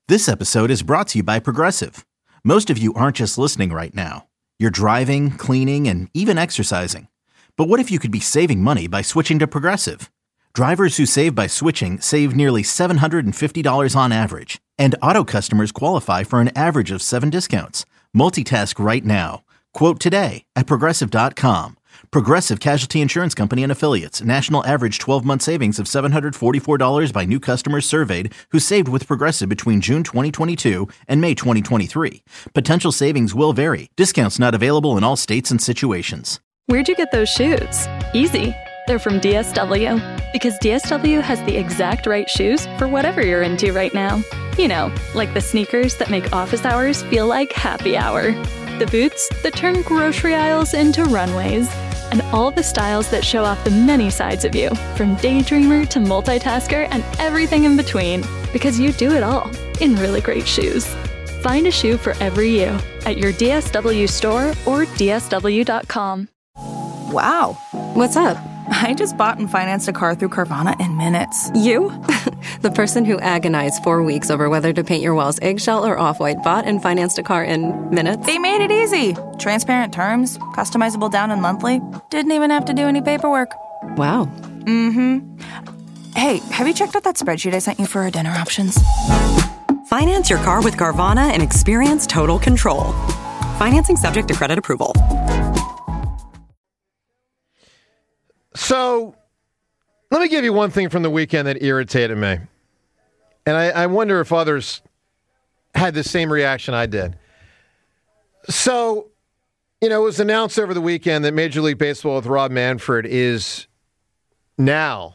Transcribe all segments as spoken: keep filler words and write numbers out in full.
This episode is brought to you by Progressive. Most of you aren't just listening right now. You're driving, cleaning, and even exercising. But what if you could be saving money by switching to Progressive? Drivers who save by switching save nearly seven hundred fifty dollars on average. And auto customers qualify for an average of seven discounts. Multitask right now. Quote today at Progressive dot com. Progressive Casualty Insurance Company and Affiliates. National average twelve-month savings of seven hundred forty-four dollars by new customers surveyed who saved with Progressive between June twenty twenty-two and May twenty twenty-three. Potential savings will vary. Discounts not available in all states and situations. Where'd you get those shoes? Easy. They're from D S W. Because D S W has the exact right shoes for whatever you're into right now. You know, like the sneakers that make office hours feel like happy hour. The boots that turn grocery aisles into runways. And all the styles that show off the many sides of you, from daydreamer to multitasker and everything in between. Because you do it all in really great shoes. Find a shoe for every you at your D S W store or D S W dot com. Wow. What's up? I just bought and financed a car through Carvana in minutes. You? The person who agonized four weeks over whether to paint your walls eggshell or off-white bought and financed a car in minutes? They made it easy. Transparent terms, customizable down and monthly. Didn't even have to do any paperwork. Wow. Mm-hmm. Hey, have you checked out that spreadsheet I sent you for our dinner options? Finance your car with Carvana and experience total control. Financing subject to credit approval. So, let me give you one thing from the weekend that irritated me. And I, I wonder if others had the same reaction I did. So, you know, it was announced over the weekend that Major League Baseball with Rob Manfred is now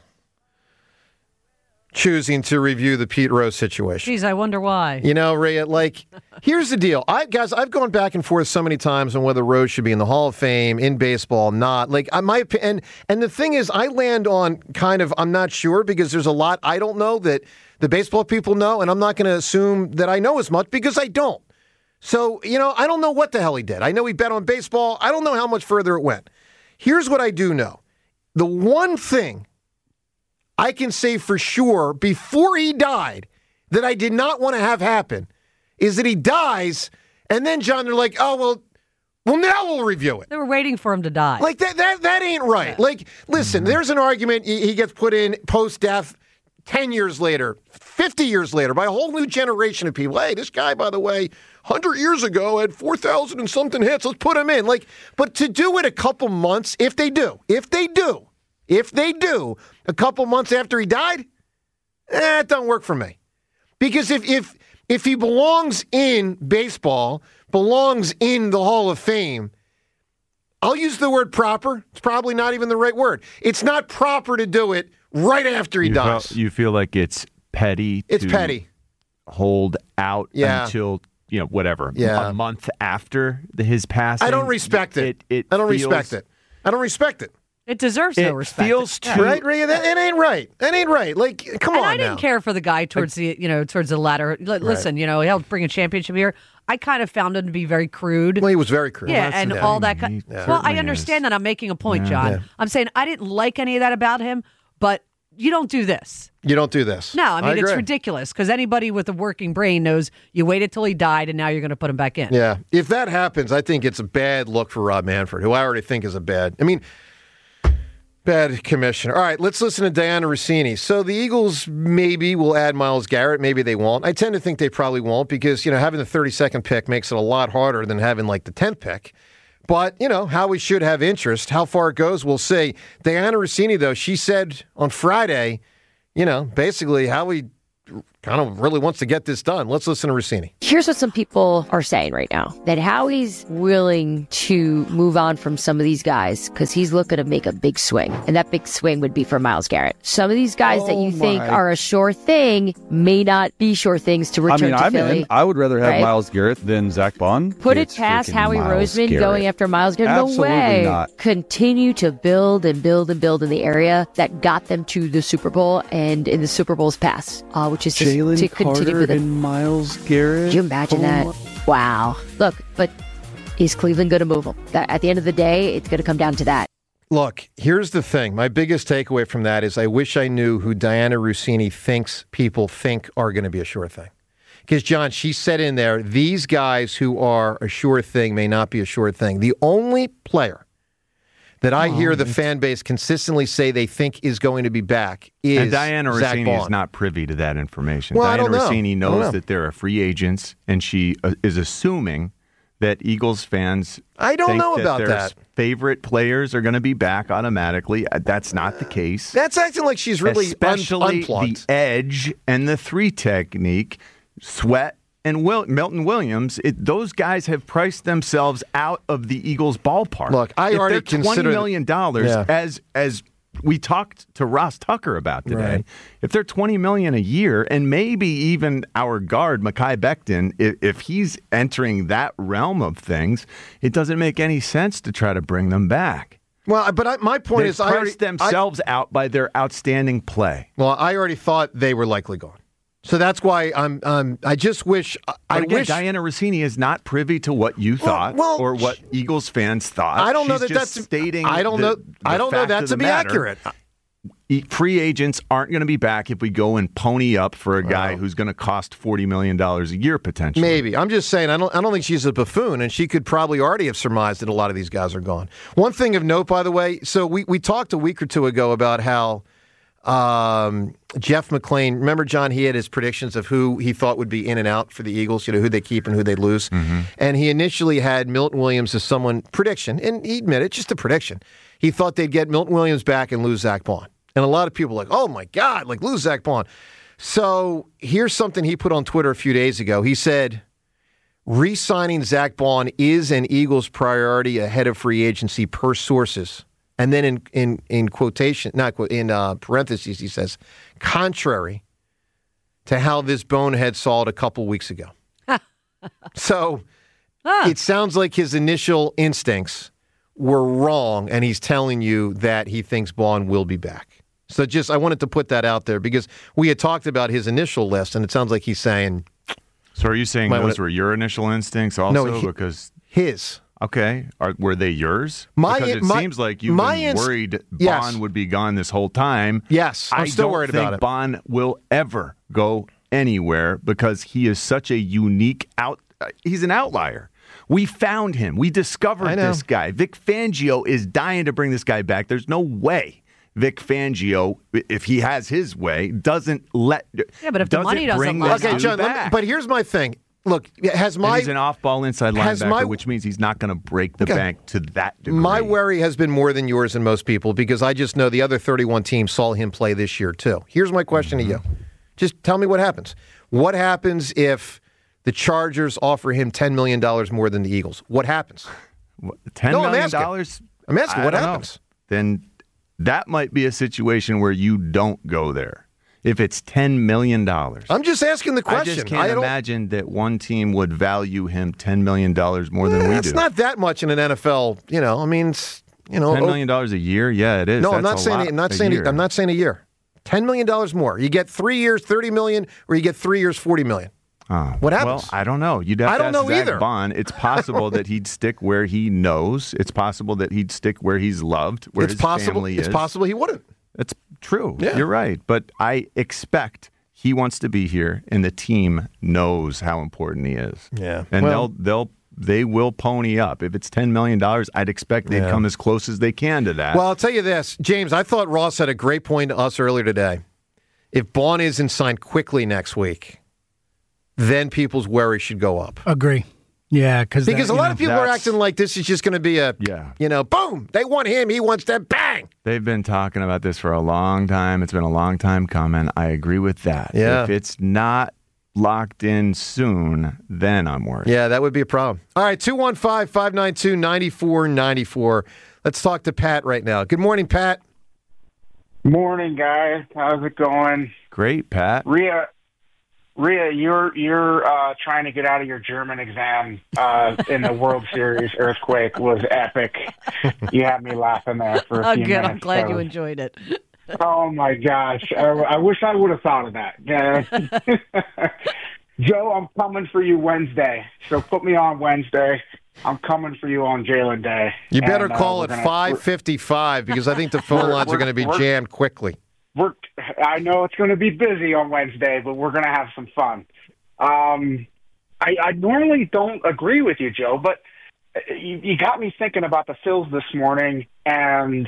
choosing to review the Pete Rose situation. Geez, I wonder why. You know, Ray, like, here's the deal. I guys, I've gone back and forth so many times on whether Rose should be in the Hall of Fame, in baseball, not. Like, I my and and the thing is, I land on kind of I'm not sure because there's a lot I don't know that the baseball people know, and I'm not going to assume that I know as much because I don't. So, you know, I don't know what the hell he did. I know he bet on baseball. I don't know how much further it went. Here's what I do know. The one thing I can say for sure before he died that I did not want to have happen is that he dies, and then, John, they're like, oh, well, well, now we'll review it. They were waiting for him to die. Like, that that, that ain't right. Yeah. Like, listen, mm-hmm. there's an argument he, he gets put in post-death ten years later, fifty years later, by a whole new generation of people. Hey, this guy, by the way, one hundred years ago had four thousand and something hits. Let's put him in. Like, but to do it a couple months, if they do, if they do, if they do, a couple months after he died, eh, it doesn't work for me. Because if if if he belongs in baseball, belongs in the Hall of Fame, I'll use the word proper. It's probably not even the right word. It's not proper to do it right after he you dies. Felt, you feel like it's petty It's to petty. hold out yeah. until, you know, whatever, yeah. a month after the, his passing. I don't respect it. it, it I don't feels, respect it. I don't respect it. It deserves it no respect. Feels yeah. too right, Ray? That, that ain't right. That ain't right. Like, come and on I didn't now. care for the guy towards the, you know, towards the latter. L- listen, you know, he'll bring a championship here. I kind of found him to be very crude. Well, he was very crude. Yeah, well, and the all thing. that kind. He Well, I certainly understand is. that. I'm making a point, Yeah. John. Yeah. I'm saying I didn't like any of that about him, but you don't do this. You don't do this. No, I mean, it's agree. ridiculous because anybody with a working brain knows you waited till he died and now you're going to put him back in. Yeah. If that happens, I think it's a bad look for Rob Manfred, who I already think is a bad. I mean, bad commissioner. All right, let's listen to Diana Rossini. So the Eagles maybe will add Myles Garrett. Maybe they won't. I tend to think they probably won't because, you know, having the thirty-second pick makes it a lot harder than having, like, the tenth pick. But, you know, Howie should have interest. How far it goes, we'll see. Diana Rossini, though, she said on Friday, you know, basically Howie kind of really wants to get this done. Let's listen to Rossini. Here's what some people are saying right now, that Howie's willing to move on from some of these guys because he's looking to make a big swing, and that big swing would be for Myles Garrett. Some of these guys oh that you my. think are a sure thing may not be sure things to return I mean, to I'm Philly. in. I would rather have right? Myles Garrett than Zach Bond. Put It's it past freaking Howie Myles Roseman Garrett. going after Myles Garrett. No Absolutely way. not. Continue to build and build and build in the area that got them to the Super Bowl and in the Super Bowl's past, uh, which is just Jalen to continue Carter with it. and Myles Garrett. Could you imagine Oh that? my- Wow. Look, but is Cleveland going to move him? That, at the end of the day, it's going to come down to that. Look, here's the thing. My biggest takeaway from that is I wish I knew who Diana Rossini thinks people think are going to be a sure thing. Because, John, she said in there, these guys who are a sure thing may not be a sure thing. The only player that I oh, hear the fan base consistently say they think is going to be back is and Diana Zach Rossini Bond. is not privy to that information. Well, Diana I don't know. Rossini knows know. that there are free agents, and she uh, is assuming that Eagles fans I don't think know that about their that. favorite players are going to be back automatically. Uh, That's not the case. That's acting like she's really Especially un- unplugged. the edge and the three technique, Sweat, and Will, Milton Williams, it, those guys have priced themselves out of the Eagles ballpark. Look, I if already they're twenty considered million dollars, yeah. as as we talked to Ross Tucker about today. Right. If they're twenty million dollars a year, and maybe even our guard Mekhi Becton, if, if he's entering that realm of things, it doesn't make any sense to try to bring them back. Well, but I, my point They've is, I priced already, themselves I, out by their outstanding play. Well, I already thought they were likely gone. So that's why I'm. Um, I just wish. But I again, wish Diana Rossini is not privy to what you thought well, or what Eagles fans thought. I don't know She's that just that's stating. I don't the, know. the I don't know fact that of to the be matter. accurate. E- Free agents aren't going to be back if we go and pony up for a guy Wow. who's going to cost forty million dollars a year potentially. Maybe. I'm just saying. I don't. I don't think she's a buffoon, and she could probably already have surmised that a lot of these guys are gone. One thing of note, by the way. So we we talked a week or two ago about how. Um, Jeff McClain, remember, John, he had his predictions of who he thought would be in and out for the Eagles, you know, who they keep and who they lose. Mm-hmm. And he initially had Milton Williams as someone, prediction, and he admitted, just a prediction. He thought they'd get Milton Williams back and lose Zach Bond. And a lot of people were like, oh my God, like lose Zach Bond. So here's something he put on Twitter a few days ago. He said, re-signing Zach Bond is an Eagles priority ahead of free agency per sources. And then in in, in quotation, not in uh, parentheses, he says, contrary to how this bonehead saw it a couple weeks ago. So Huh. it sounds like his initial instincts were wrong, and he's telling you that he thinks Bond will be back. So just I wanted to put that out there because we had talked about his initial list, and it sounds like he's saying. So are you saying Might those wanna- were your initial instincts also? No, he- because his. Okay. Are, were they yours? My- because it my- seems like you've my been ins- worried Yes. Bond would be gone this whole time. Yes, I'm I still don't worried think about it. Bond will ever go anywhere because he is such a unique out. uh, He's an outlier. We found him. We I discovered know. this guy. Vic Fangio is dying to bring this guy back. There's no way Vic Fangio, if he has his way, doesn't let. Yeah, but if the doesn't money doesn't bring line this up- Okay, dude John, let me- back. but here's my thing. Look, has And my he's an off-ball inside has linebacker, my- which means he's not going to break the Okay. bank to that degree. My worry has been more than yours and most people because I just know the other thirty-one teams saw him play this year too. Here's my question Mm-hmm. to you. Just tell me what happens. What happens if the Chargers offer him ten million dollars more than the Eagles? What happens? Ten No, I'm million asking. dollars? I'm asking, I what don't know. happens? Then that might be a situation where you don't go there. If it's ten million dollars. I'm just asking the question. I just can't don't- imagine that one team would value him ten million dollars more than we It's do. not that much in an N F L. You know, I mean, it's, you know, ten oh- million dollars a year? Yeah, it is. No, I'm That's not a saying. lot I'm not a saying. year. I'm not saying a year. Ten million dollars more. You get three years, thirty million, or you get three years, forty million. Oh, What happens? Well, I don't know. You'd have I to don't ask know Zach either. Bond. It's possible that he'd stick where he knows. It's possible that he'd stick where he's loved, where It's his possible. family It's is. possible he wouldn't. That's true. Yeah. You're right. But I expect he wants to be here, and the team knows how important he is. Yeah. And Well- they'll they'll they will pony up. If it's ten million dollars, I'd expect they'd Yeah. come as close as they can to that. Well, I'll tell you this, James. I thought Ross had a great point to us earlier today. If Bond isn't signed quickly next week, then people's worry should go up. Agree. Yeah, because Because a lot know, of people are that's- acting like this is just going to be a, Yeah. you know, boom. They want him. He wants them. Bang. They've been talking about this for a long time. It's been a long time coming. I agree with that. Yeah. If it's not locked in soon, then I'm worried. Yeah, that would be a problem. All right, two one five, five nine two, nine four nine four. Let's talk to Pat right now. Good morning, Pat. Morning, guys. How's it going? Great, Pat. Rhea, Rhea, you're you're uh, trying to get out of your German exam uh, in the World Series. Earthquake was epic. You had me laughing there for a Oh, few good. minutes. I'm glad so- you enjoyed it. Oh my gosh! I, I wish I would have thought of that. Yeah. Joe, I'm coming for you Wednesday. So put me on Wednesday. I'm coming for you on Jalen Day. You better And, uh, call we're at gonna- five fifty-five because I think the phone We're- lines are we're- going to be we're- jammed quickly. We're, I know it's going to be busy on Wednesday, but we're going to have some fun. Um, I, I normally don't agree with you, Joe, but you, you got me thinking about the Phils this morning, and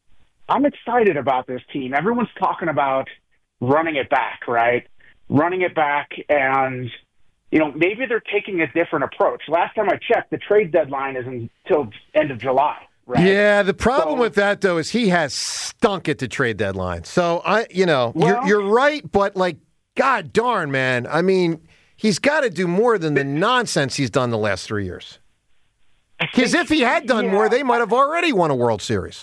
I'm excited about this team. Everyone's talking about running it back, right? Running it back, and, you know, maybe they're taking a different approach. Last time I checked, the trade deadline is until end of July. Right. Yeah, the problem so, with that, though, is he has stunk at the trade deadline. So, I, you know, well, you're, you're right, but, like, God darn, man. I mean, he's got to do more than the nonsense he's done the last three years. Because if he had done yeah, more, they might have already won a World Series.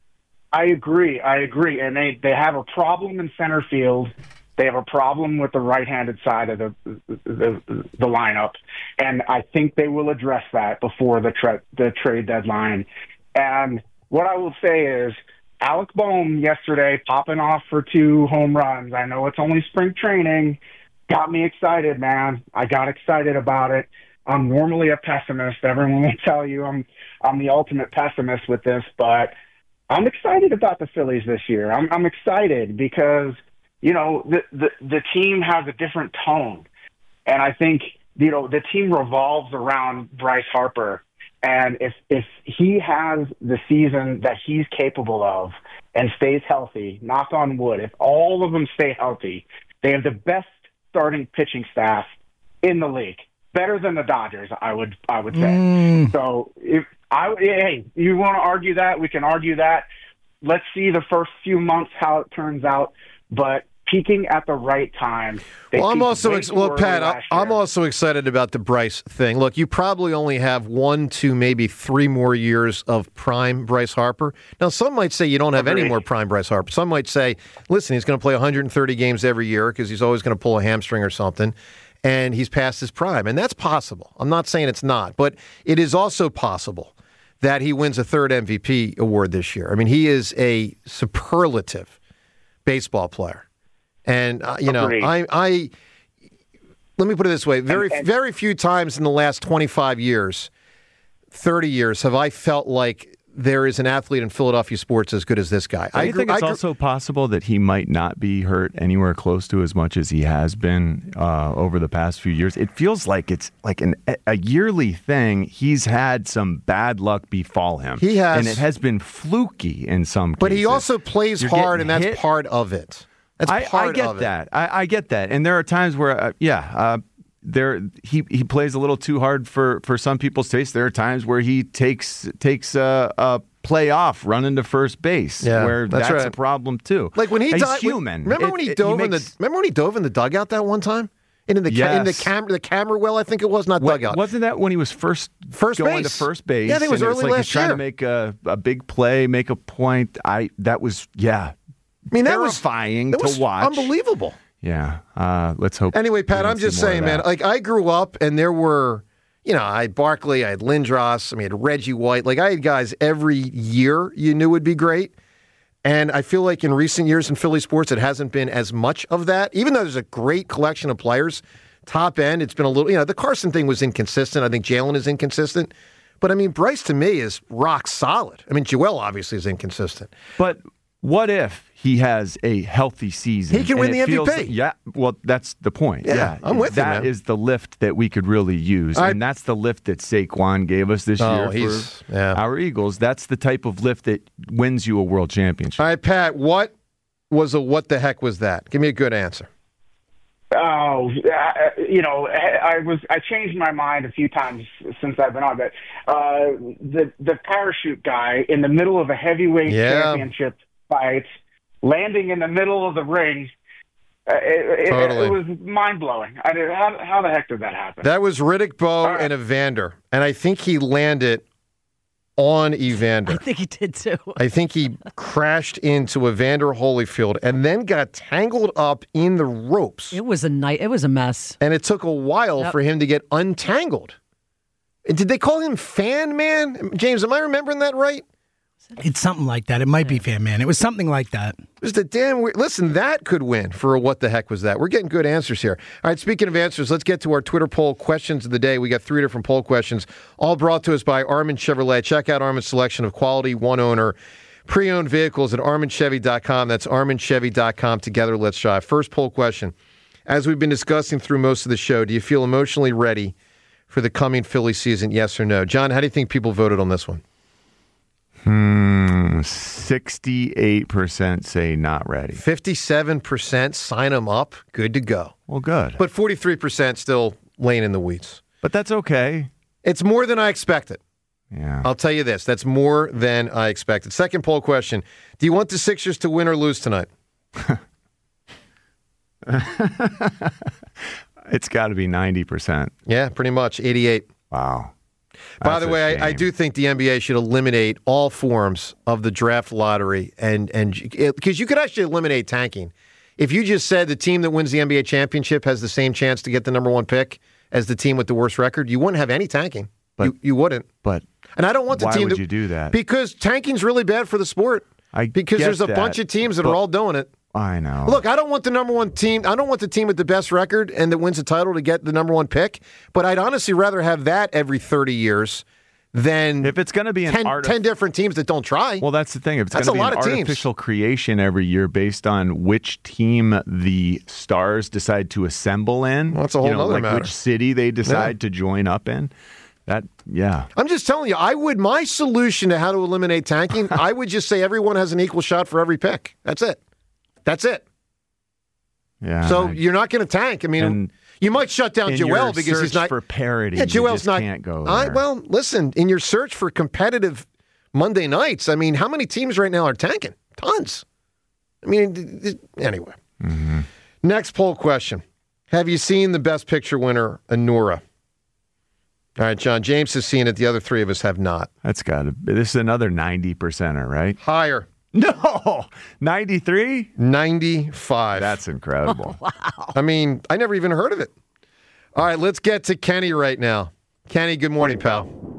I agree. I agree. And they, they have a problem in center field. They have a problem with the right-handed side of the, the the lineup. And I think they will address that before the, tra- the trade deadline. And what I will say is, Alec Boehm yesterday popping off for two home runs. I know it's only spring training. Got me excited, man. I got excited about it. I'm normally a pessimist. Everyone will tell you I'm I'm the ultimate pessimist with this, but I'm excited about the Phillies this year. I'm I'm excited because, you know, the the, the team has a different tone. And I think, you know, the team revolves around Bryce Harper. And if if he has the season that he's capable of and stays healthy, knock on wood, if all of them stay healthy, they have the best starting pitching staff in the league, better than the Dodgers, I would I would say. Mm. So if I hey, you want to argue that, we can argue that. Let's see the first few months how it turns out, but peaking at the right time. Well, I'm also ex- well, Pat. I, I'm also excited about the Bryce thing. Look, you probably only have one, two, maybe three more years of prime Bryce Harper. Now, some might say you don't have Agreed. any more prime Bryce Harper. Some might say, listen, he's going to play one hundred thirty games every year because he's always going to pull a hamstring or something, and he's past his prime, and that's possible. I'm not saying it's not, but it is also possible that he wins a third M V P award this year. I mean, he is a superlative baseball player. And, uh, you know, I, I, let me put it this way. Very, and, and, very few times in the last twenty-five years, thirty years, have I felt like there is an athlete in Philadelphia sports as good as this guy. I, I think it's I, also possible that he might not be hurt anywhere close to as much as he has been uh, over the past few years. It feels like it's like an, a yearly thing. He's had some bad luck befall him. He has. And it has been fluky in some but cases. But he also plays You're hard, and that's hit. part of it. That's I, part I get of that. It. I, I get that. And there are times where, uh, yeah, uh, there he, he plays a little too hard for, for some people's taste. There are times where he takes takes a, a play off running to first base, yeah, where that's, that's right. a problem too. Like when he He's died, human. Remember it, when he it, dove he in makes, the remember when he dove in the dugout that one time? In the yes. ca- in the camera the camera well, I think it was not what, dugout. Wasn't that when he was first first going base. to first base? Yeah, I think it was and early it was like last he's trying year. to make a, a big play, make a point. I that was yeah. I mean, terrifying that was, to that was watch. Unbelievable. Yeah. Uh, let's hope. Anyway, Pat, I'm just saying, man, like I grew up and there were, you know, I had Barkley, I had Lindros, I mean, I had Reggie White. Like I had guys every year you knew would be great. And I feel like in recent years in Philly sports, it hasn't been as much of that. Even though there's a great collection of players, top end, it's been a little, you know, the Carson thing was inconsistent. I think Jalen is inconsistent. But I mean, Bryce to me is rock solid. I mean, Joel obviously is inconsistent. But what if he has a healthy season? He can win the M V P. Like, yeah, well, that's the point. Yeah, yeah. I'm with that you, man. That is the lift that we could really use. I, and that's the lift that Saquon gave us this oh, year for yeah. our Eagles. That's the type of lift that wins you a world championship. All right, Pat, what was a what the heck was that? Give me a good answer. Oh, uh, you know, I was I changed my mind a few times since I've been on, but uh, the the parachute guy in the middle of a heavyweight yeah. championship fight, landing in the middle of the ring, uh, it, totally. it, it was mind blowing. I did, how how the heck did that happen? That was Riddick Bowe right. and Evander, and I think he landed on Evander. I think he did too. I think he crashed into Evander Holyfield and then got tangled up in the ropes. It was a night. It was a mess, and it took a while yep. for him to get untangled. Did they call him Fan Man? James, am I remembering that right? It's something like that. It might be Fan Man. It was something like that. It was the damn weird. Listen, that could win for a what the heck was that? We're getting good answers here. All right, speaking of answers, let's get to our Twitter poll questions of the day. We got three different poll questions, all brought to us by Armin Chevrolet. Check out Armin's selection of quality one-owner pre-owned vehicles at armin chevy dot com. That's armin chevy dot com. Together, let's drive. First poll question. as we've been discussing through most of the show, do you feel emotionally ready for the coming Philly season, yes or no? John, how do you think people voted on this one? Hmm, sixty-eight percent say not ready. fifty-seven percent sign them up, good to go. Well, good. But forty-three percent still laying in the weeds. But that's okay. It's more than I expected. Yeah. I'll tell you this. That's more than I expected. Second poll question. Do you want the Sixers to win or lose tonight? It's got to be ninety percent. Yeah, pretty much. eighty-eight. Wow. By That's the way, I, I do think the N B A should eliminate all forms of the draft lottery, and and because you could actually eliminate tanking. If you just said the team that wins the N B A championship has the same chance to get the number one pick as the team with the worst record, you wouldn't have any tanking. But, you, you wouldn't. But and I don't want the why team. would that, you do that? Because tanking's really bad for the sport. I because get there's a that, bunch of teams that but- are all doing it. I know. Look, I don't want the number one team. I don't want the team with the best record and that wins the title to get the number one pick. But I'd honestly rather have that every thirty years than if it's going to be an ten, artif- ten different teams that don't try. Well, that's the thing. If it's That's going to a be lot an of teams. artificial creation every year based on which team the stars decide to assemble in, Well, that's a whole you know, nother like matter. which city they decide Yeah. to join up in. That, yeah. I'm just telling you, I would, my solution to how to eliminate tanking, I would just say everyone has an equal shot for every pick. That's it. That's it. Yeah. So I- you're not going to tank. I mean, And you might shut down in Joel your because he's search not for parity. Yeah, you Joel's just not. can't go I, there. well, listen, in your search for competitive Monday nights, I mean, how many teams right now are tanking? Tons. I mean, th- th- anyway. Mm-hmm. Next poll question: have you seen the Best Picture winner, Anura? All right, John James has seen it. The other three of us have not. That's got to. This is another ninety percenter, right? Higher. No, ninety-three, ninety-five. That's incredible. Wow. I mean, I never even heard of it. All right, let's get to Kenny right now. Kenny, good morning, pal.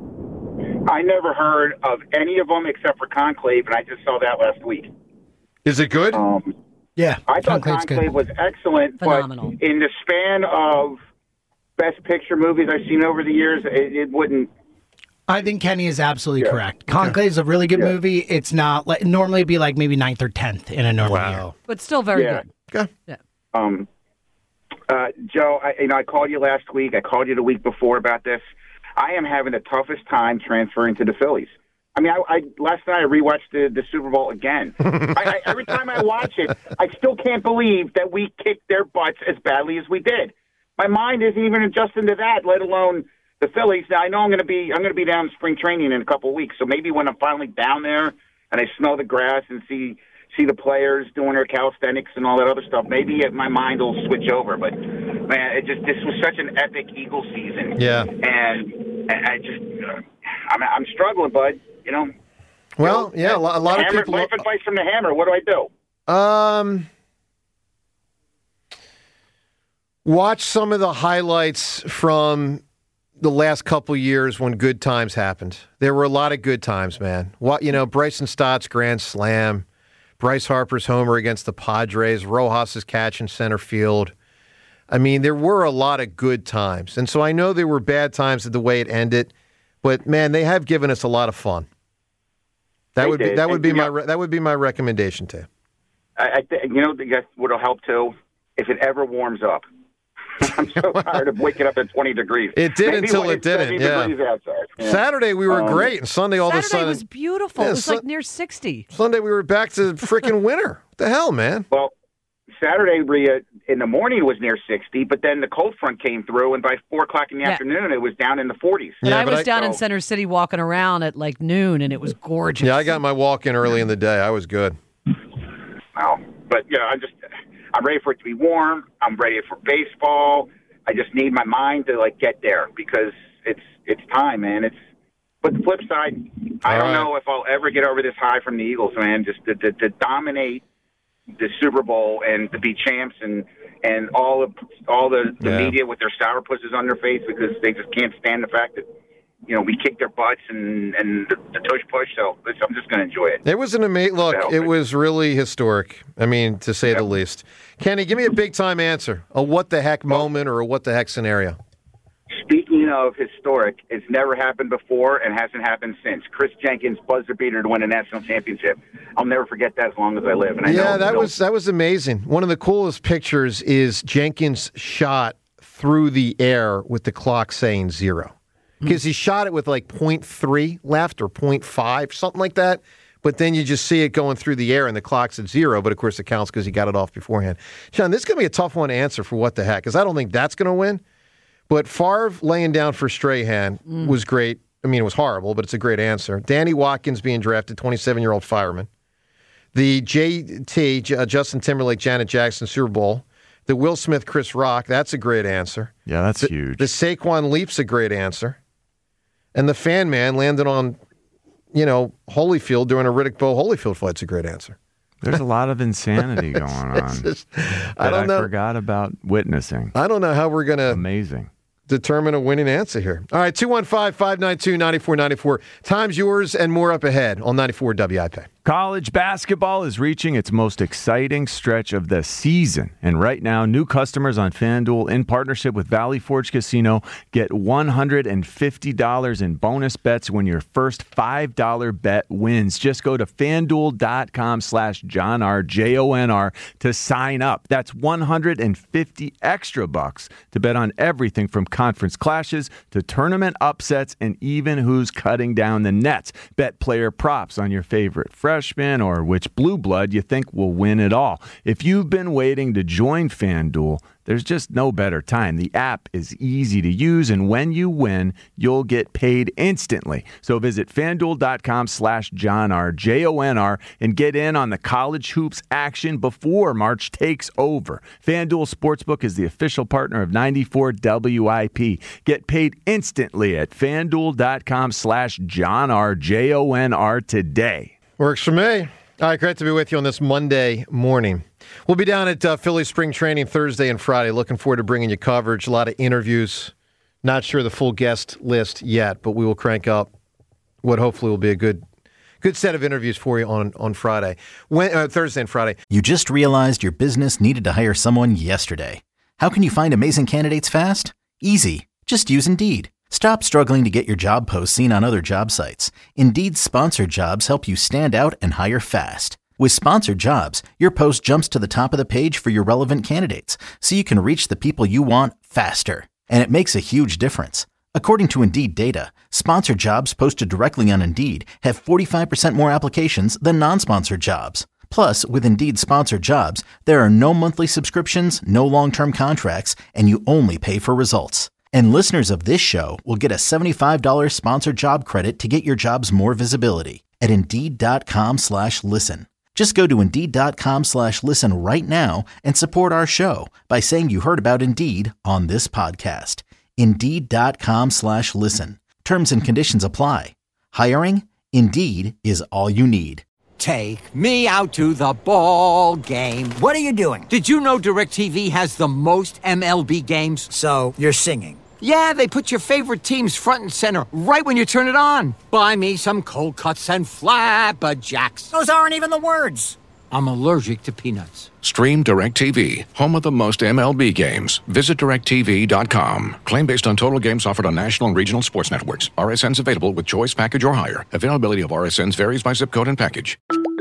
I never heard of any of them except for Conclave, and I just saw that last week. Is it good? Um, Yeah, I thought Conclave's Conclave good. was excellent, Phenomenal. but in the span of Best Picture movies I've seen over the years, it, it wouldn't. I think Kenny is absolutely Yeah. correct. Conclave is a really good Yeah. movie. It's not like normally it'd be like maybe ninth or tenth in a normal year. But still very Yeah. good. Okay. Yeah. Um, uh, Joe, I, you know, I called you last week. I called you the week before about this. I am having the toughest time transferring to the Phillies. I mean, I, I last night I rewatched the, the Super Bowl again. I, I, every time I watch it, I still can't believe that we kicked their butts as badly as we did. My mind isn't even adjusting to that, let alone the Phillies. Now I know I'm going to be I'm going to be down in spring training in a couple of weeks, so maybe when I'm finally down there and I smell the grass and see see the players doing their calisthenics and all that other stuff, maybe it, my mind will switch over. But man, it just this was such an epic Eagle season. Yeah. and, and I just uh, I'm I'm struggling, bud. You know. Well, You know, yeah, a lot, a lot of hammer, people. Life advice from the Hammer. What do I do? Um, watch some of the highlights from the last couple years when good times happened. There were a lot of good times, man. What you know, Bryson Stott's grand slam, Bryce Harper's homer against the Padres, Rojas's catch in center field. I mean, there were a lot of good times, and so I know there were bad times at the way it ended, but man, they have given us a lot of fun. That They would be, did. that would And, be you my know- re- that would be my recommendation to you. I, I th- you know, guess what'll help too if it ever warms up. I'm so tired of waking up at twenty degrees. It did Maybe until when it it's didn't, seventy yeah. degrees outside. Yeah. Saturday we were Um, great, and Sunday all of a Saturday sudden was beautiful. Yeah, it was Sun- like near sixty. Sunday we were back to freaking winter. What the hell, man? Well, Saturday we, uh, in the morning it was near sixty, but then the cold front came through, and by four o'clock in the Yeah. afternoon it was down in the forties. And Yeah, I but was I- down in so- Center City walking around at like noon, and it was gorgeous. Yeah, I got my walk in early in the day. I was good. Wow. But yeah, I'm just I'm ready for it to be warm. I'm ready for baseball. I just need my mind to like get there because it's it's time, man. It's but the flip side, I All don't right. know if I'll ever get over this high from the Eagles, man. Just to, to, to dominate the Super Bowl and to be champs and and all of all the, the Yeah. media with their sourpusses on their face because they just can't stand the fact that you know we kicked their butts and and the, the tush push. So listen, I'm just going to enjoy it. It was an amazing look. help It me. was really historic. I mean, to say the least. Kenny, give me a big time answer. A what the heck moment or a what the heck scenario? Speaking speaking of historic, it's never happened before and hasn't happened since. Chris Jenkins buzzer beater to win a national championship. I'll never forget that as long as I live. And I yeah, know that was that was amazing. One of the coolest pictures is Jenkins' shot through the air with the clock saying zero. Because he shot it with like point three left or point five, something like that. But then you just see it going through the air and the clock's at zero. But of course it counts because he got it off beforehand. Sean, this is going to be a tough one to answer for what the heck, because I don't think that's going to win. But Favre laying down for Strahan mm. was great. I mean, it was horrible, but it's a great answer. Danny Watkins being drafted, twenty-seven-year-old fireman. The J T, uh, Justin Timberlake, Janet Jackson Super Bowl. The Will Smith, Chris Rock, that's a great answer. Yeah, that's the, huge. The Saquon Leap's a great answer. And the Fan Man landed on, you know, Holyfield during a Riddick Bowe Holyfield flight's a great answer. There's a lot of insanity going on. Just, I don't know. I forgot about witnessing. I don't know how we're going to amazing determine a winning answer here. All right, two one five, five nine two, nine four nine four. Time's yours and more up ahead on ninety-four W I P. College basketball is reaching its most exciting stretch of the season. And right now, new customers on FanDuel in partnership with Valley Forge Casino get one hundred fifty dollars in bonus bets when your first five dollar bet wins. Just go to FanDuel.com slash John R, J O N R to sign up. That's one hundred fifty extra bucks to bet on everything from conference clashes to tournament upsets and even who's cutting down the nets. Bet player props on your favorite freshman or which blue blood you think will win it all. If you've been waiting to join FanDuel, there's just no better time. The app is easy to use, and when you win, you'll get paid instantly. So visit FanDuel.com slash John R, J O N R, and get in on the college hoops action before March takes over. FanDuel Sportsbook is the official partner of ninety-four W I P. Get paid instantly at FanDuel.com slash John R, J O N R today. Works for me. All right, great to be with you on this Monday morning. We'll be down at uh, Philly Spring Training Thursday and Friday. Looking forward to bringing you coverage, a lot of interviews. Not sure the full guest list yet, but we will crank up what hopefully will be a good good set of interviews for you on, on Friday, when, uh, Thursday and Friday. You just realized your business needed to hire someone yesterday. How can you find amazing candidates fast? Easy. Just use Indeed. Stop struggling to get your job posts seen on other job sites. Indeed's sponsored jobs help you stand out and hire fast. With sponsored jobs, your post jumps to the top of the page for your relevant candidates, so you can reach the people you want faster. And it makes a huge difference. According to Indeed data, sponsored jobs posted directly on Indeed have forty-five percent more applications than non-sponsored jobs. Plus, with Indeed sponsored jobs, there are no monthly subscriptions, no long-term contracts, and you only pay for results. And listeners of this show will get a seventy-five dollars sponsored job credit to get your jobs more visibility at Indeed.com slash listen. Just go to Indeed.com slash listen right now and support our show by saying you heard about Indeed on this podcast. Indeed.com slash listen. Terms and conditions apply. Hiring? Indeed is all you need. Take me out to the ball game. What are you doing? Did you know DirecTV has the most M L B games? So, you're singing. Yeah, they put your favorite teams front and center right when you turn it on. Buy me some cold cuts and flapjacks. Those aren't even the words. I'm allergic to peanuts. Stream DirecTV, home of the most M L B games. Visit direct T V dot com. Claim based on total games offered on national and regional sports networks. R S Ns available with choice package or higher. Availability of R S Ns varies by zip code and package.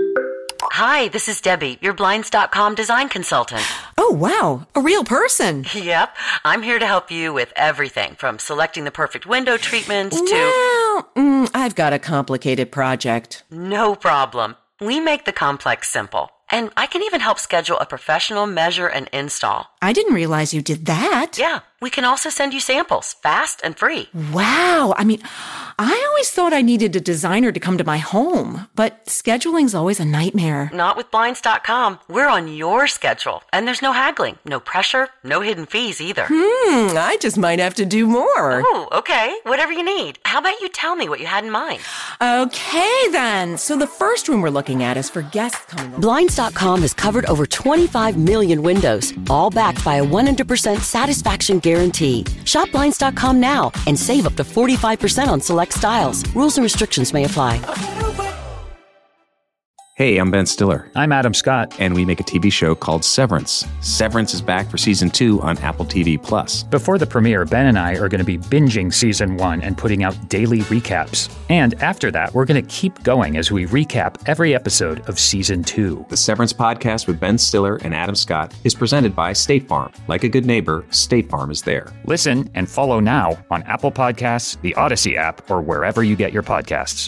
Hi, this is Debbie, your Blinds dot com design consultant. Oh, wow. A real person. Yep. I'm here to help you with everything from selecting the perfect window treatments to... Well, mm, I've got a complicated project. No problem. We make the complex simple. And I can even help schedule a professional measure and install. I didn't realize you did that. Yeah. We can also send you samples, fast and free. Wow. I mean, I always thought I needed a designer to come to my home, but scheduling's always a nightmare. Not with Blinds dot com. We're on your schedule, and there's no haggling, no pressure, no hidden fees either. Hmm, I just might have to do more. Oh, okay. Whatever you need. How about you tell me what you had in mind? Okay, then. So the first room we're looking at is for guests coming over. Blinds dot com has covered over twenty-five million windows, all backed by a one hundred percent satisfaction guarantee. Shop Blinds dot com now and save up to forty-five percent on select styles. Rules and restrictions may apply. Hey, I'm Ben Stiller. I'm Adam Scott. And we make a T V show called Severance. Severance is back for season two on Apple T V Plus. Before the premiere, Ben and I are going to be binging season one and putting out daily recaps. And after that, we're going to keep going as we recap every episode of season two. The Severance podcast with Ben Stiller and Adam Scott is presented by State Farm. Like a good neighbor, State Farm is there. Listen and follow now on Apple Podcasts, the Odyssey app, or wherever you get your podcasts.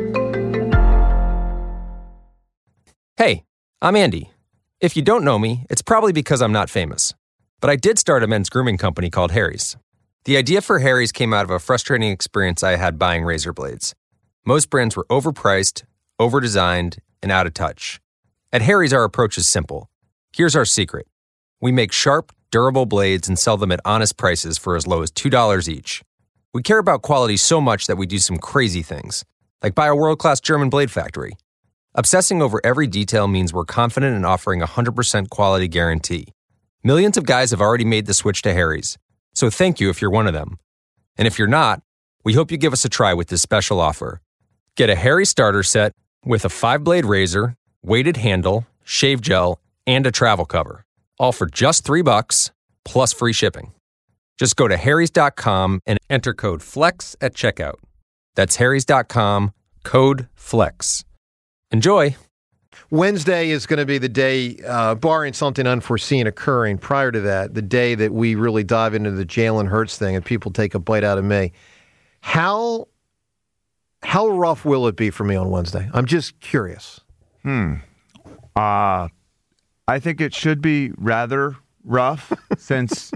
Hey, I'm Andy. If you don't know me, it's probably because I'm not famous. But I did start a men's grooming company called Harry's. The idea for Harry's came out of a frustrating experience I had buying razor blades. Most brands were overpriced, overdesigned, and out of touch. At Harry's, our approach is simple. Here's our secret. We make sharp, durable blades and sell them at honest prices for as low as two dollars each. We care about quality so much that we do some crazy things, like buy a world-class German blade factory. Obsessing over every detail means we're confident in offering a one hundred percent quality guarantee. Millions of guys have already made the switch to Harry's, so thank you if you're one of them. And if you're not, we hope you give us a try with this special offer. Get a Harry's starter set with a five-blade razor, weighted handle, shave gel, and a travel cover, all for just three bucks, plus free shipping. Just go to harrys dot com and enter code FLEX at checkout. That's harrys dot com, code FLEX. Enjoy. Wednesday is going to be the day, uh, barring something unforeseen occurring prior to that, the day that we really dive into the Jalen Hurts thing and people take a bite out of me. How how rough will it be for me on Wednesday? I'm just curious. Hmm. Uh, I think it should be rather rough since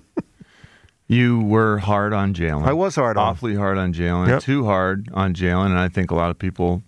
you were hard on Jalen. I was hard on him. Awfully hard on Jalen. Yep. Too hard on Jalen, and I think a lot of people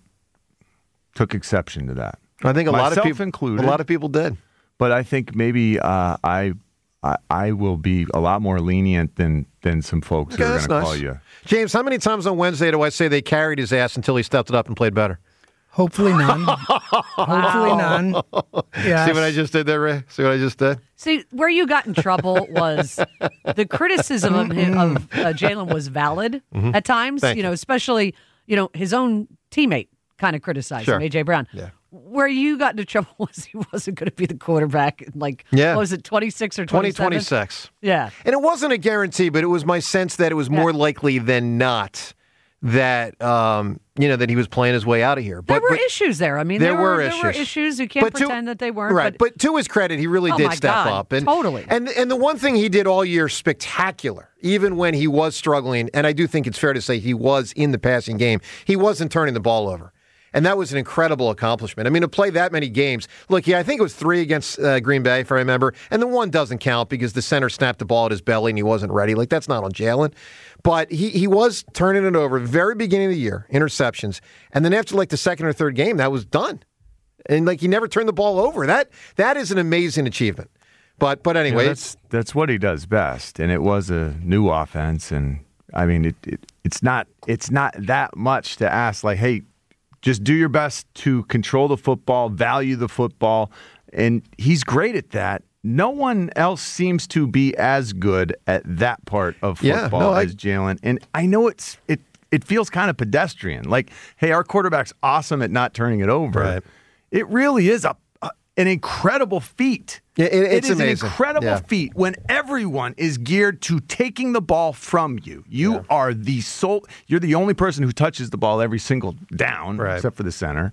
took exception to that. I think a Myself lot of people included. A lot of people did. But I think maybe uh, I, I I will be a lot more lenient than than some folks Okay, who are that's going to nice. call you. James, how many times on Wednesday do I say they carried his ass until he stepped it up and played better? Hopefully none. Hopefully none. Yes. See what I just did there, Ray? See what I just did? See, where you got in trouble was the criticism of, him, of uh, Jalen was valid Mhm. at times, Thank you know, you. especially, you know, his own teammate kind of criticized Sure. him, A J. Brown. Yeah. Where you got into trouble was he wasn't going to be the quarterback. Like, Yeah. what was it, twenty-six or twenty twenty-seven? twenty-six. Yeah. And it wasn't a guarantee, but it was my sense that it was more likely than not that um, you know that he was playing his way out of here. There But, were but issues there. I mean, there there, were there were issues. issues. You can't But to- pretend that they weren't. right, But, but to his credit, he really Oh, did my step God, up. And, totally. And and the one thing he did all year spectacular, even when he was struggling, and I do think it's fair to say he was in the passing game, he wasn't turning the ball over. And that was an incredible accomplishment. I mean, to play that many games. Look, yeah, I think it was three against uh, Green Bay, if I remember. And the one doesn't count because the center snapped the ball at his belly and he wasn't ready. Like, that's not on Jalen. But he, he was turning it over very beginning of the year, interceptions. And then after, like, the second or third game, that was done. And, like, he never turned the ball over. That That is an amazing achievement. But, but anyway. Yeah, that's that's what he does best, and it was a new offense, and I mean, it, it it's not it's not that much to ask. Like, hey, just do your best to control the football, value the football, and he's great at that. No one else seems to be as good at that part of Yeah, football no, I- as Jalen. And I know it's it it feels kind of pedestrian. Like, hey, our quarterback's awesome at not turning it over. Right. It really is a, a an incredible feat. Yeah, it- It it's is amazing. an incredible Yeah. feat when everyone is geared to taking the ball from you. You are the sole. You're the only person who touches the ball every single down, Right. except for the center,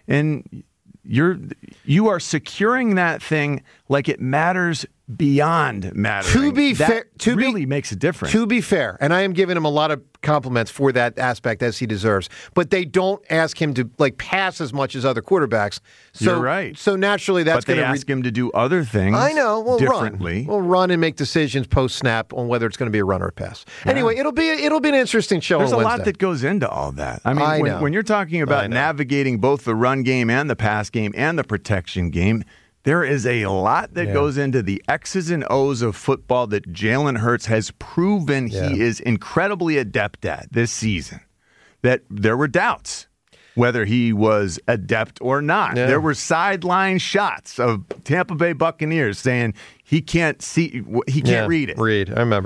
and you're you are securing that thing like it matters beyond mattering. To be That fair, to really be, makes a difference. To be fair, and I am giving him a lot of compliments for that aspect as he deserves, but they don't ask him to like pass as much as other quarterbacks. So, You're right. So naturally, that's but they going to ask him to do other things. I know. We'll differently. run. We'll run and make decisions post snap on whether it's going to be a run or a pass. Anyway, it'll be it'll be an interesting show. There's a on lot Wednesday. that goes into all that. I mean, I when, know. when you're talking I about know. navigating both the run game and the pass game and the protection game, there is a lot that Yeah. goes into the X's and O's of football that Jalen Hurts has proven Yeah. he is incredibly adept at this season. That there were doubts whether he was adept or not. Yeah. There were sideline shots of Tampa Bay Buccaneers saying he can't see, he can't Yeah, read it. Read. I remember.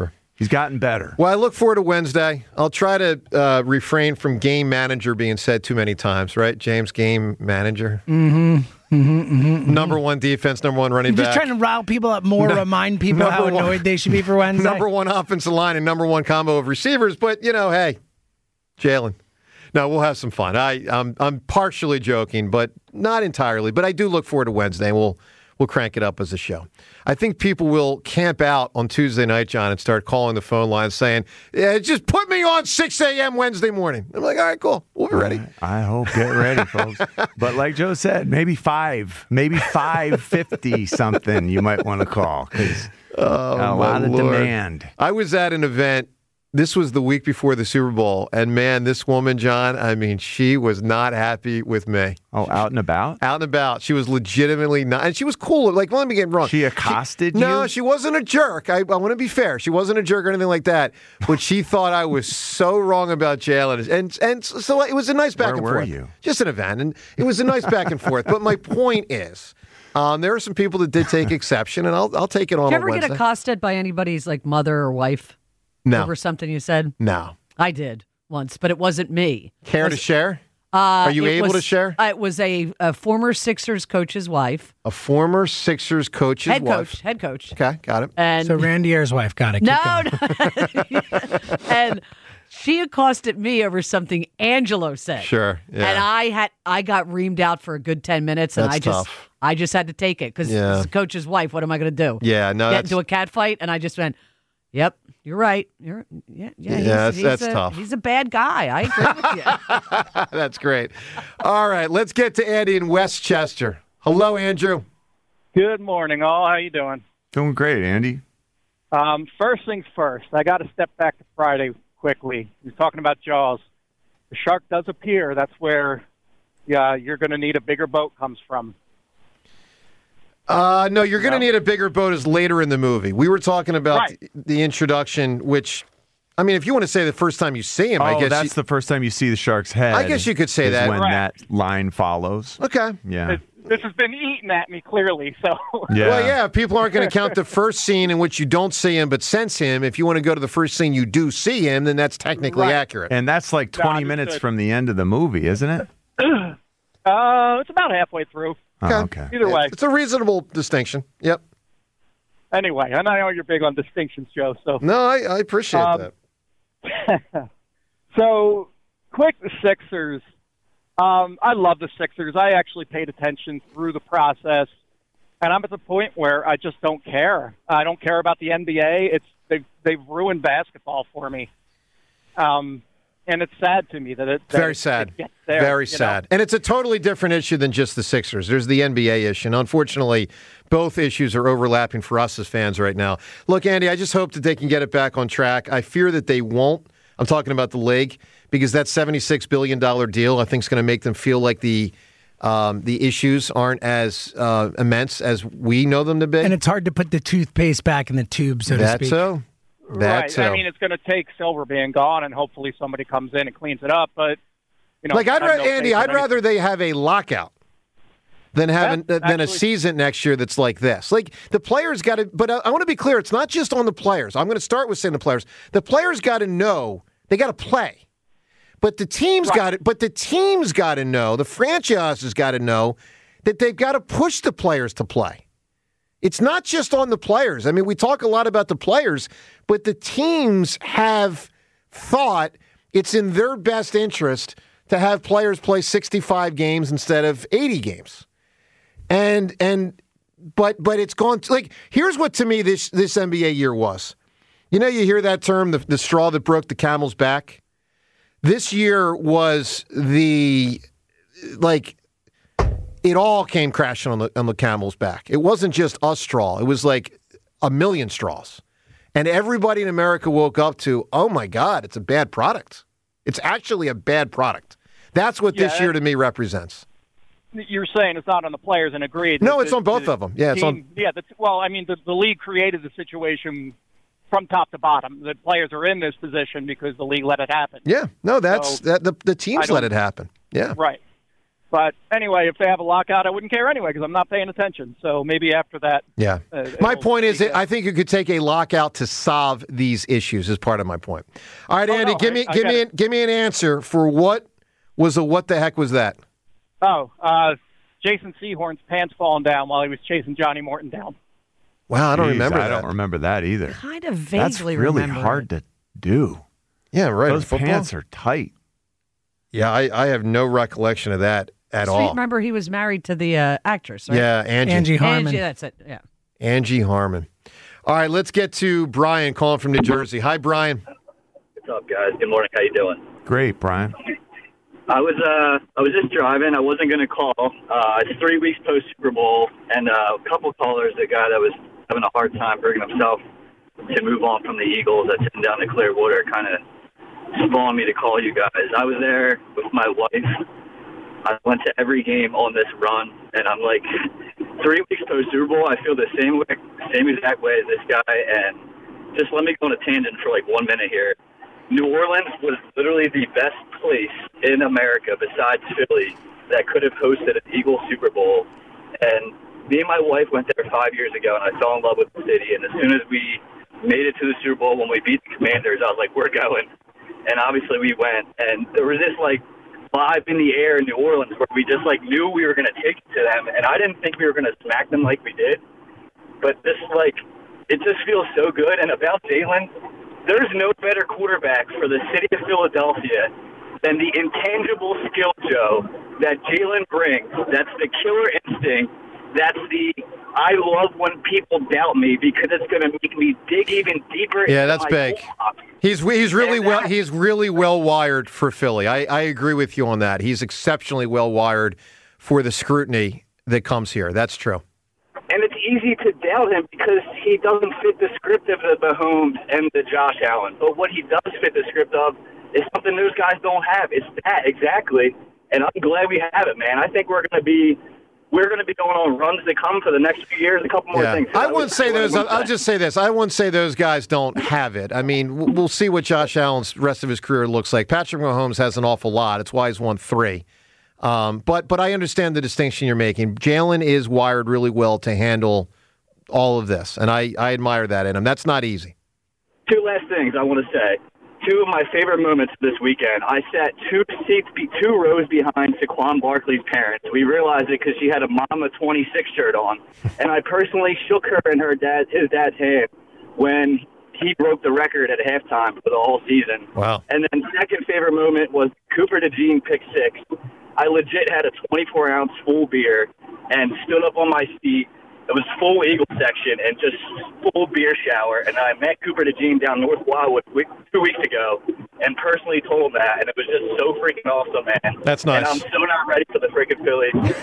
He's gotten better. Well, I look forward to Wednesday. I'll try to uh, refrain from game manager being said too many times, right? James, game manager. Mm-hmm. Mm-hmm, mm-hmm. Number one defense, number one running I'm back. just trying to rile people up more, No, remind people how number one- annoyed they should be for Wednesday. Number one offensive line and number one combo of receivers. But, you know, hey, Jalen. No, we'll have some fun. I, I'm, I'm partially joking, but not entirely. But I do look forward to Wednesday, and we'll, we'll crank it up as a show. I think people will camp out on Tuesday night, John, and start calling the phone line saying, yeah, just put me on six a.m. Wednesday morning. I'm like, all right, cool. We'll be ready. I hope. Get ready, folks. But like Joe said, maybe five, maybe five fifty something you might want to call because Oh, a my lot of Lord. demand. I was at an event. This was the week before the Super Bowl. And, man, this woman, John, I mean, she was not happy with me. Oh, out and about? Out and about. She was legitimately not. And she was cool. Like, let me get it wrong. She accosted she, you? No, she wasn't a jerk. I, I want to be fair. She wasn't a jerk or anything like that. But she thought I was so wrong about Jalen. And and so it was a nice back Where and were forth. you? Just an event. And it was a nice back and forth. But my point is, um, there are some people that did take exception, and I'll, I'll take it on Did you on ever Wednesday. get accosted by anybody's like mother or wife? No. Over something you said? No. I did once, but it wasn't me. Care Was- to share? Uh, Are you it able was- to share? Uh, it was a, a former Sixers coach's wife. A former Sixers coach's head wife. coach. Head coach. Okay, got it. And so Randy Ayer's wife got it. Keep no, going. no. And she accosted me over something Angelo said. Sure. Yeah. And I had I got reamed out for a good ten minutes, and That's I just tough. I just had to take it because Yeah. it's the coach's wife. What am I going to do? Yeah, no, Get that's- into a cat fight, and I just went, "Yep, you're right. You're yeah, yeah. Yeah, he's, that's- he's that's a, tough. He's a bad guy. I agree with you." That's great. All right, let's get to Andy in Westchester. Hello, Andrew. Good morning, all. How you doing? Doing great, Andy. Um, first things first, I got to step back to Friday quickly. You're talking about Jaws. The shark does appear. That's where yeah, you're going to need a bigger boat comes from. Uh, no, you're going to need a bigger boat is later in the movie. We were talking about Right. the, the introduction, which, I mean, if you want to say the first time you see him, Oh, I guess that's you, the first time you see the shark's head. I guess you could say is that. when Right. that line follows. Okay. Yeah. This has been eating at me clearly, so Yeah. Well, yeah, people aren't going to count the first scene in which you don't see him but sense him. If you want to go to the first scene you do see him, then that's technically Right. accurate. And that's like twenty Understood. minutes from the end of the movie, isn't it? uh, it's about halfway through. Oh, okay. Either way. It's a reasonable distinction. Yep. Anyway, and I know you're big on distinctions, Joe. So No, I, I appreciate Um, that. so, quick, the Sixers. Um, I love the Sixers. I actually paid attention through the process, and I'm at the point where I just don't care. I don't care about the N B A. It's they've they've ruined basketball for me, um, and it's sad to me that it that Very it- sad. it gets there, Very you know? sad. And it's a totally different issue than just the Sixers. There's the N B A issue. And unfortunately, both issues are overlapping for us as fans right now. Look, Andy, I just hope that they can get it back on track. I fear that they won't. I'm talking about the league because that seventy-six billion dollars deal I think is going to make them feel like the um, the issues aren't as uh, immense as we know them to be. And it's hard to put the toothpaste back in the tube, so to That speak. so. That right. so. I mean, it's going to take Silver being gone, and hopefully somebody comes in and cleans it up. But you know, like I'd I have ra- no Andy, faith in I'd any- rather they have a lockout than having Yeah, than a actually- season next year that's like this. Like the players got to, but I, I want to be clear. It's not just on the players. I'm going to start with saying the players. The players got to know they got to play, but the teams got it. But the teams got to know. The franchises got to know that they've got to push the players to play. It's not just on the players. I mean, we talk a lot about the players, but the teams have thought it's in their best interest to have players play sixty-five games instead of eighty games. And and but but it's gone to, like here's what to me this this N B A year was. You know, you hear that term, the, the straw that broke the camel's back. This year was the like it all came crashing on the on the camel's back. It wasn't just a straw. It was like a million straws. And everybody in America woke up to, oh my God, it's a bad product. It's actually a bad product. That's what this Yeah, year to me represents. You're saying it's not on the players, and agreed. No, The- it's on both the of them. Yeah, it's on- team- Yeah, the, well, I mean, the, the league created the situation from top to bottom. The players are in this position because the league let it happen. Yeah, no, that's So, that. The, the I teams don't- let it happen. Yeah, Right. But anyway, if they have a lockout, I wouldn't care anyway because I'm not paying attention. So maybe after that. Yeah. Uh, my point is, that I think you could take a lockout to solve these issues. Is part of my point. All right, Oh, Andy, no, give I- me I give get me it. an, give me an answer for what was a what the heck was that? Oh, uh, Jason Sehorn's pants falling down while he was chasing Johnny Morton down. Wow, I don't Jeez, remember I that. don't remember that either. Kind of That's vaguely really remember hard it. to do. Yeah, right. Those in football? pants are tight. Yeah, I, I have no recollection of that at So all. remember, he was married to the uh, actress, right? Yeah, Angie. Angie Harmon. Angie, that's it. Yeah. Angie Harmon. All right, let's get to Brian calling from New Jersey. Hi, Brian. What's up, guys? Good morning. How you doing? Great, Brian. I was uh I was just driving. I wasn't going to call. Uh, it's three weeks post Super Bowl, and uh, a couple callers, a guy that was having a hard time bringing himself to move on from the Eagles that's sitting down to Clearwater, kind of spawned me to call you guys. I was there with my wife. I went to every game on this run, and I'm like, three weeks post Super Bowl, I feel the same way, same exact way as this guy. And just let me go on a tangent for like one minute here. New Orleans was literally the best place in America besides Philly that could have hosted an Eagles Super Bowl. And me and my wife went there five years ago, and I fell in love with the city. And as soon as we made it to the Super Bowl, when we beat the Commanders, I was like, we're going. And obviously we went. And there was this, like, vibe in the air in New Orleans where we just, like, knew we were going to take it to them. And I didn't think we were going to smack them like we did. But this, like, it just feels so good. And about Jalen, there's no better quarterback for the city of Philadelphia than the intangible skill, Joe, that Jalen brings. That's the killer instinct. That's the I love when people doubt me because it's going to make me dig even deeper. Yeah, into that's my big. toolbox. He's he's really And well that- he's really well wired for Philly. I, I agree with you on that. He's exceptionally well wired for the scrutiny that comes here. That's true. And it's easy to doubt him because he doesn't fit the script of the Mahomes and the Josh Allen. But what he does fit the script of is something those guys don't have. It's that, exactly. And I'm glad we have it, man. I think we're going to be we're going to be going on runs to come for the next few years, a couple more Yeah. things. I That wouldn't was say what I those. would I'll say. just say this. I wouldn't say those guys don't have it. I mean, w- we'll see what Josh Allen's rest of his career looks like. Patrick Mahomes has an awful lot. It's why he's won three. Um, but but I understand the distinction you're making. Jalen is wired really well to handle all of this, and I, I admire that in him. That's not easy. Two last things I want to say. Two of my favorite moments this weekend. I sat two seats, be- two rows behind Saquon Barkley's parents. We realized it because she had a Mama twenty-six shirt on, and I personally shook her and her dad, his dad's hand when he broke the record at halftime for the whole season. Wow. And then second favorite moment was Cooper DeJean pick six. I legit had a twenty-four ounce full beer and stood up on my seat. It was full Eagle section and just full beer shower. And I met Cooper DeJean down North Wildwood week, two weeks ago and personally told him that. And it was just so freaking awesome, man. That's nice. And I'm so not ready for the freaking Phillies.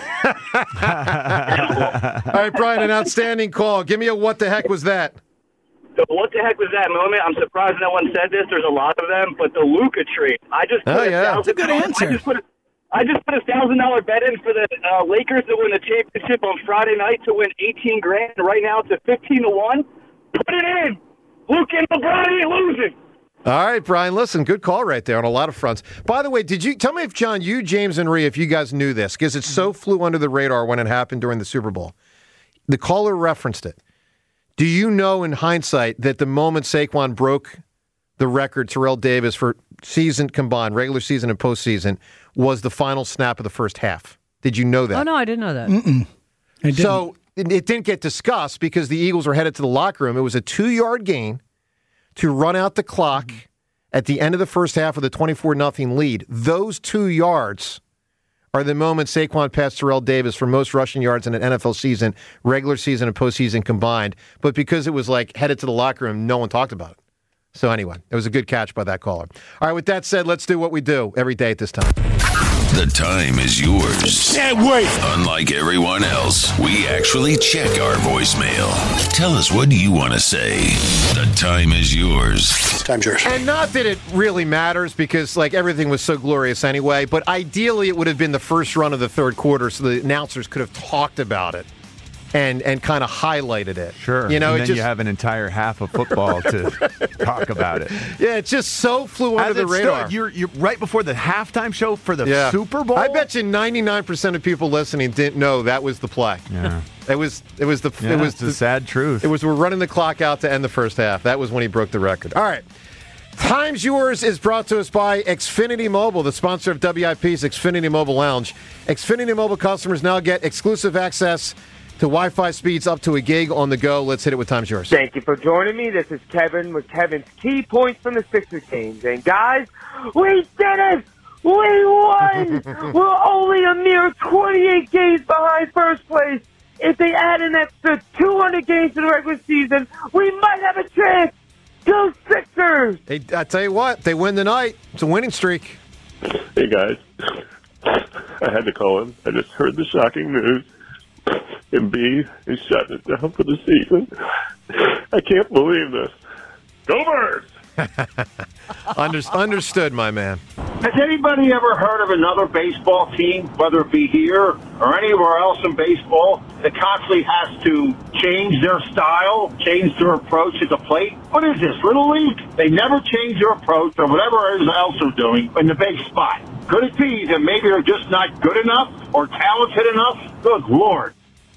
All right, Brian, an outstanding call. Give me a what the heck was that? So what the heck was that moment? I'm surprised no one said this. There's a lot of them. But the Luka trade. I just put Oh, a yeah. thousand, That's a good answer. I just put a, I just put a thousand dollar bet in for the uh, Lakers to win the championship on Friday night to win eighteen grand. Right now it's at fifteen to one. Put it in. Luke and LeBron ain't losing. All right, Brian, listen, good call right there on a lot of fronts. By the way, did you tell me if John, you, James, and Rhea, if you guys knew this, because it so flew under the radar when it happened during the Super Bowl. The caller referenced it. Do you know in hindsight that the moment Saquon broke the record, Terrell Davis, for season combined, regular season and postseason, was the final snap of the first half? Did you know that? Oh, no, I didn't know that. Mm-mm. I didn't. So it, it didn't get discussed because the Eagles were headed to the locker room. It was a two-yard gain to run out the clock at the end of the first half of the twenty-four nothing lead. Those two yards are the moment Saquon passed Terrell Davis for most rushing yards in an N F L season, regular season and postseason combined. But because it was like headed to the locker room, no one talked about it. So anyway, it was a good catch by that caller. All right, with that said, let's do what we do every day at this time. The time is yours. Can't wait. Unlike everyone else, we actually check our voicemail. Tell us, what do you want to say? The time is yours. Time's yours. And not that it really matters because like everything was so glorious anyway, but ideally it would have been the first run of the third quarter so the announcers could have talked about it and and kind of highlighted it. Sure. You know, and it then just, you have an entire half of football to talk about it. Yeah, it just so flew under As the it radar. stood, you're, you're right before the halftime show for the Yeah. Super Bowl. I bet you ninety-nine percent of people listening didn't know that was the play. Yeah. It was it was the Yeah, it was it's the the sad truth. It was we're running the clock out to end the first half. That was when he broke the record. All right. Time's Yours is brought to us by Xfinity Mobile, the sponsor of W I P's Xfinity Mobile Lounge. Xfinity Mobile customers now get exclusive access to Wi-Fi speeds up to a gig on the go. Let's hit it with Time's Yours. Thank you for joining me. This is Kevin with Kevin's key points from the Sixers games. And guys, we did it! We won! We're only a mere twenty-eight games behind first place. If they add an extra two hundred games to the regular season, we might have a chance. Go Sixers! Hey, I tell you what, they win tonight. It's a winning streak. Hey, guys. I had to call him. I just heard the shocking news. Embiid is shutting it down for the season. I can't believe this. Go Birds! Under, understood, my man. Has anybody ever heard of another baseball team, whether it be here or anywhere else in baseball, that constantly has to change their style, change their approach at the plate? What is this, Little League? They never change their approach or whatever else they're doing in the big spot. Could it be that maybe they're just not good enough or talented enough? Good Lord.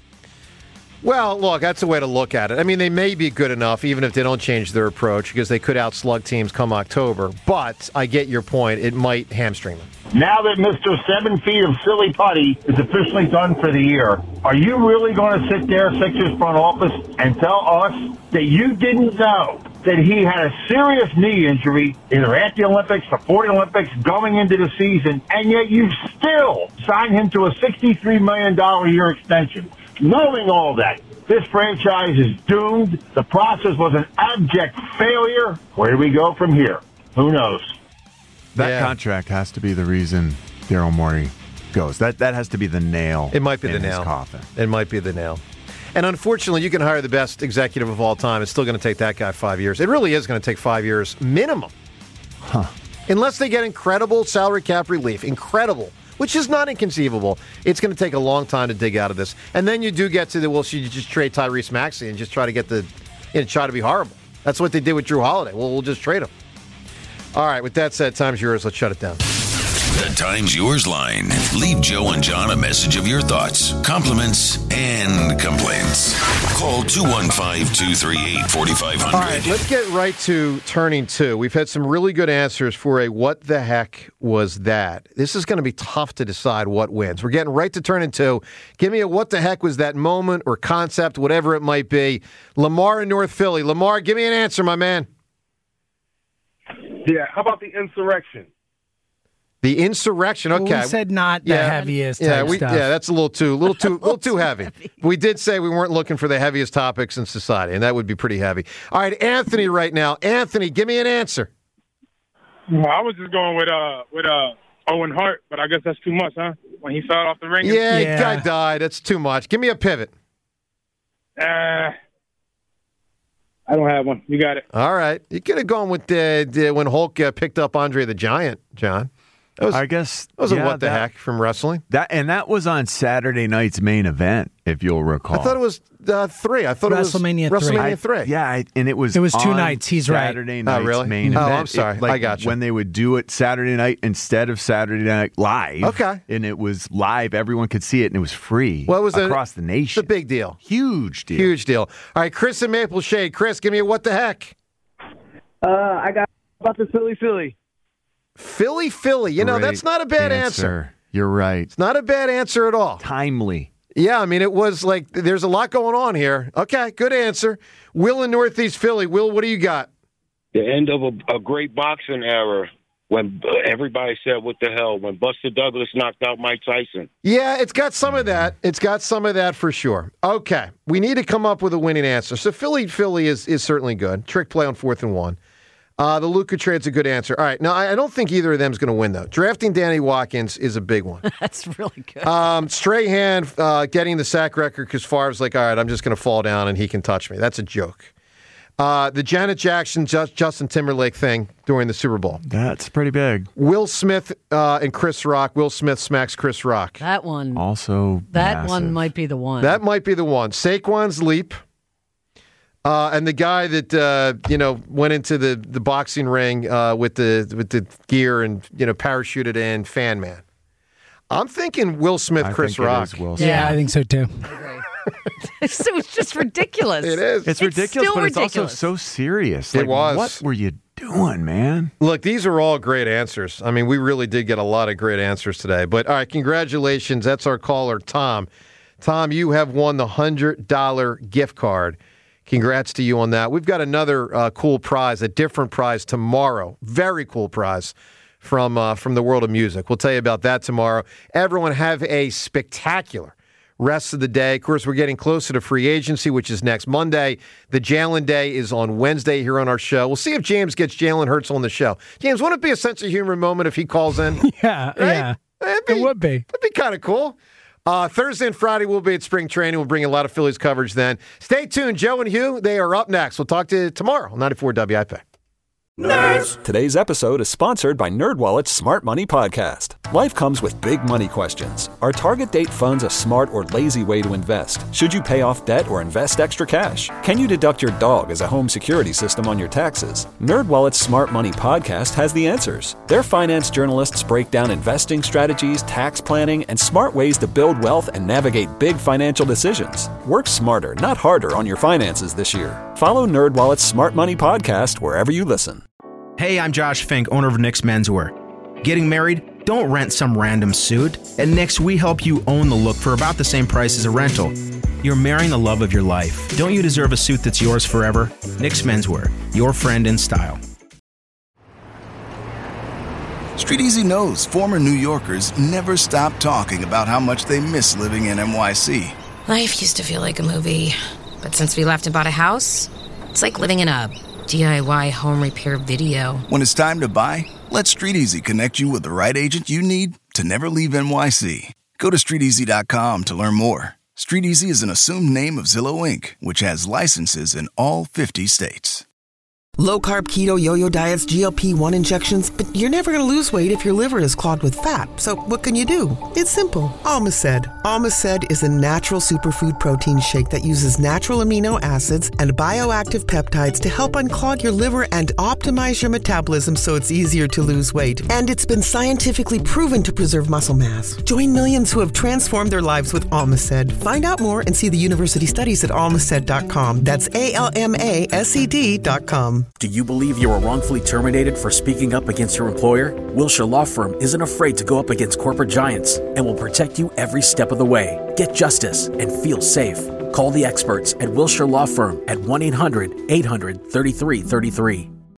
Well, look, that's a way to look at it. I mean, they may be good enough, even if they don't change their approach, because they could outslug teams come October. But I get your point. It might hamstring them. Now that Mister Seven Feet of Silly Putty is officially done for the year, are you really going to sit there, Sixers front office, and tell us that you didn't know that he had a serious knee injury, either at the Olympics, before the Olympics, going into the season, and yet you still signed him to a sixty-three million dollars a year extension? Knowing all that, this franchise is doomed. The process was an abject failure. Where do we go from here? Who knows? That Yeah. contract has to be the reason Daryl Morey goes. That that has to be the nail. It might be in the his nail. coffin. It might be the nail. And unfortunately, you can hire the best executive of all time. It's still going to take that guy five years. It really is going to take five years minimum. Huh. Unless they get incredible salary cap relief. Incredible. Which is not inconceivable. It's going to take a long time to dig out of this. And then you do get to the, well, should you just trade Tyrese Maxey and just try to get the, you know, try to be horrible. That's what they did with Drew Holiday. Well, we'll just trade him. All right, with that said, time's yours. Let's shut it down. The Time's Yours line. Leave Joe and John a message of your thoughts, compliments, and complaints. Call two one five, two three eight, four five zero zero. All right, let's get right to turning two. We've had some really good answers for a what the heck was that? This is going to be tough to decide what wins. We're getting right to turning two. Give me a what the heck was that moment or concept, whatever it might be. Lamar in North Philly. Lamar, give me an answer, my man. Yeah, how about the insurrection? The insurrection. Okay, We said not the heaviest Yeah, type we, stuff. yeah, that's a little too, little too, little too heavy. We did say we weren't looking for the heaviest topics in society, and that would be pretty heavy. All right, Anthony, right now, Anthony, give me an answer. Well, I was just going with uh with uh Owen Hart, but I guess that's too much, huh? When he fell off the ring. Yeah, yeah. Guy died. That's too much. Give me a pivot. Uh, I don't have one. You got it. All right, you could have gone with uh, the, when Hulk uh, picked up Andre the Giant, John. That was, I guess that was yeah, a what the that, heck from wrestling. That and that was on Saturday night's main event, if you'll recall. I thought it was uh, three. I thought WrestleMania it was three. WrestleMania three. I, yeah, I, and it was It was two on nights. He's right. Saturday Oh, night's really? main Oh, event. I'm sorry. It, like, I got you. When they would do it Saturday night instead of Saturday Night Live. Okay. And it was live. Everyone could see it, and it was free Well, it was across a, the nation. It's a big deal. Huge deal. Huge deal. All right, Chris in Maple Shade. Chris, give me a what the heck. Uh, I got about the Philly Philly. Philly, Philly. You know, Great that's not a bad answer. You're right. It's not a bad answer at all. Timely. Yeah, I mean, it was like there's a lot going on here. Okay, good answer. Will in Northeast Philly. Will, what do you got? The end of a, a great boxing era when everybody said, what the hell, when Buster Douglas knocked out Mike Tyson. Yeah, it's got some of that. It's got some of that for sure. Okay, we need to come up with a winning answer. So Philly, Philly is, is certainly good. Trick play on fourth and one. Uh, the Luka trade's a good answer. All right, now I, I don't think either of them is going to win, though. Drafting Danny Watkins is a big one. That's really good. Um, Strahan uh, getting the sack record because Favre's like, all right, I'm just going to fall down and he can touch me. That's a joke. Uh, the Janet Jackson, Just, Justin Timberlake thing during the Super Bowl. That's pretty big. Will Smith uh, and Chris Rock. Will Smith smacks Chris Rock. That one. Also That massive. one might be the one. That might be the one. Saquon's leap. Uh, and the guy that uh, you know went into the, the boxing ring uh, with the with the gear and you know parachuted in, Fan Man. I'm thinking Will Smith, I Chris think it Rock. is Will Smith. Yeah, I think so too. So it's just ridiculous. It is. It's ridiculous, still but it's ridiculous. also so serious. It Like, was. What were you doing, man? Look, these are all great answers. I mean, we really did get a lot of great answers today. But all right, congratulations. That's our caller, Tom. Tom, you have won the one hundred dollars gift card. Congrats to you on that. We've got another uh, cool prize, a different prize tomorrow. Very cool prize from uh, from the world of music. We'll tell you about that tomorrow. Everyone have a spectacular rest of the day. Of course, we're getting closer to free agency, which is next Monday. The Jalen Day is on Wednesday here on our show. We'll see if James gets Jalen Hurts on the show. James, wouldn't it be a sense of humor moment if he calls in? Yeah, Right? yeah. It'd be- It would be. That'd be kind of cool. Uh, Thursday and Friday, we'll be at spring training. We'll bring a lot of Phillies coverage then. Stay tuned. Joe and Hugh, they are up next. We'll talk to you tomorrow on ninety-four W I P. Nerds. Today's episode is sponsored by NerdWallet's Smart Money Podcast. Life comes with big money questions. Are target date funds a smart or lazy way to invest? Should you pay off debt or invest extra cash? Can you deduct your dog as a home security system on your taxes? NerdWallet's Smart Money Podcast has the answers. Their finance journalists break down investing strategies, tax planning, and smart ways to build wealth and navigate big financial decisions. Work smarter, not harder on your finances this year. Follow NerdWallet's Smart Money Podcast wherever you listen. Hey, I'm Josh Fink, owner of Nick's Menswear. Getting married? Don't rent some random suit. At Nick's, we help you own the look for about the same price as a rental. You're marrying the love of your life. Don't you deserve a suit that's yours forever? Nick's Menswear, your friend in style. Street Easy knows former New Yorkers never stop talking about how much they miss living in N Y C. Life used to feel like a movie, but since we left and bought a house, it's like living in a D I Y home repair video. When it's time to buy, let Street Easy connect you with the right agent you need to never leave N Y C. Go to street easy dot com to learn more. Street Easy is an assumed name of Zillow Incorporated, which has licenses in all fifty states. Low-carb keto yo-yo diets, G L P one injections, but you're never going to lose weight if your liver is clogged with fat. So what can you do? It's simple. Almaced. Almaced is a natural superfood protein shake that uses natural amino acids and bioactive peptides to help unclog your liver and optimize your metabolism so it's easier to lose weight. And it's been scientifically proven to preserve muscle mass. Join millions who have transformed their lives with Almaced. Find out more and see the university studies at almaced dot com. That's A L M A S E D dot com. Do you believe you were wrongfully terminated for speaking up against your employer? Wilshire Law Firm isn't afraid to go up against corporate giants and will protect you every step of the way. Get justice and feel safe. Call the experts at Wilshire Law Firm at one eight hundred eight hundred thirty-three thirty-three.